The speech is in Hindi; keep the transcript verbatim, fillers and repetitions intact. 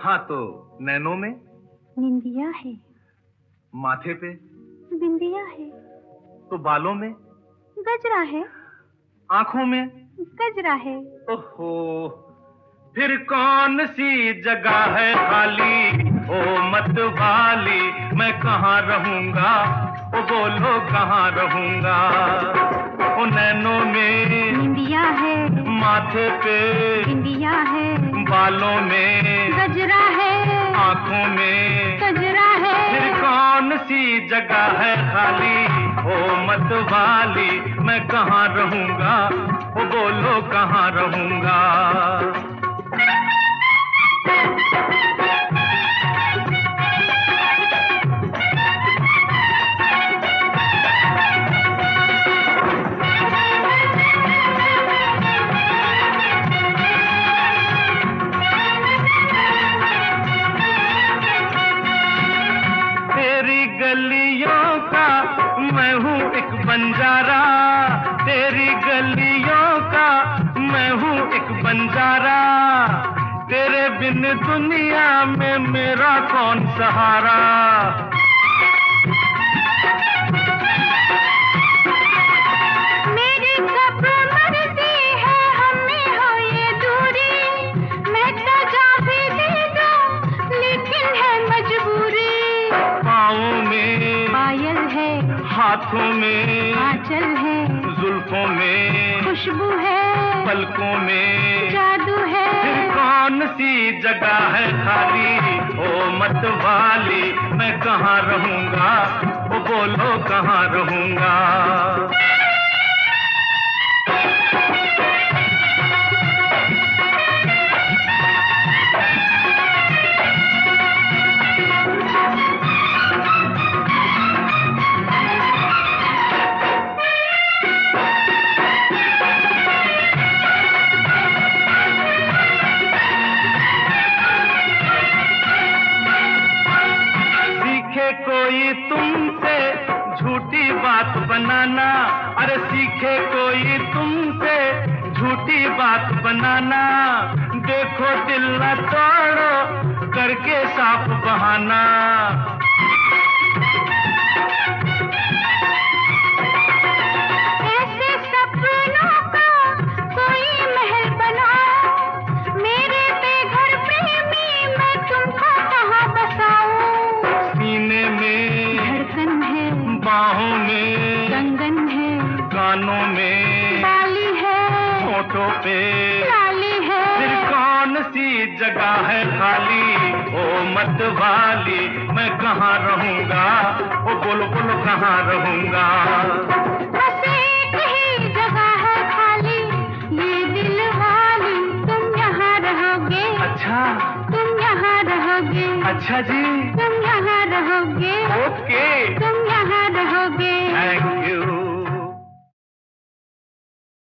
हाँ तो नैनों में निंदिया है, माथे पे बिंदिया है, तो बालों में गजरा है, आंखों में गजरा है। ओहो, फिर कौन सी जगह है खाली, ओ मत वाली, मैं कहाँ रहूंगा, ओ बोलो कहाँ रहूंगा। ओ नैनों में निंदिया है, माथे पे बिंदिया है, बालों में गजरा है, आंखों में गजरा है। फिर कौन सी जगह है खाली, ओ मत वाली, मैं कहाँ रहूंगा, ओ बोलो कहाँ रहूंगा। तेरी गलियों का मैं हूँ एक बंजारा, तेरी गलियों का मैं हूँ एक बंजारा, तेरे बिन दुनिया में मेरा कौन सहारा। मेरी कब मर्जी है हमें हो ये दूरी, मैं तो जा भी दे दूं लेकिन है मजबूरी। पाँवों में पायल है, हाथों में आंचल है, जुल्फों में खुशबू है, पलकों में जादू है। फिर कौन सी जगह है खाली, ओ मत वाली, मैं कहाँ रहूंगा, ओ बोलो कहाँ रहूंगा। कोई तुमसे झूठी बात बनाना, अरे सीखे कोई तुमसे झूठी बात बनाना, देखो दिल न तोड़ो करके साफ बहाना। ऐसे सपनों का कोई महल बनाओ, मेरे बेघर प्रेमी मैं तुमको कहाँ बसाऊं। सीने में धड़कन है, बाहों में कंगन है, कानों में बाली है, होठों पे लाली है। फिर कौन सी जगह है खाली, ओ मत वाली, मैं कहाँ रहूंगा, ओ बोलो बोलो कहाँ रहूंगा। बस एक ही जगह है खाली, ये दिल वाली, तुम यहाँ रहोगे। अच्छा तुम यहाँ रहोगे। अच्छा जी तुम यहाँ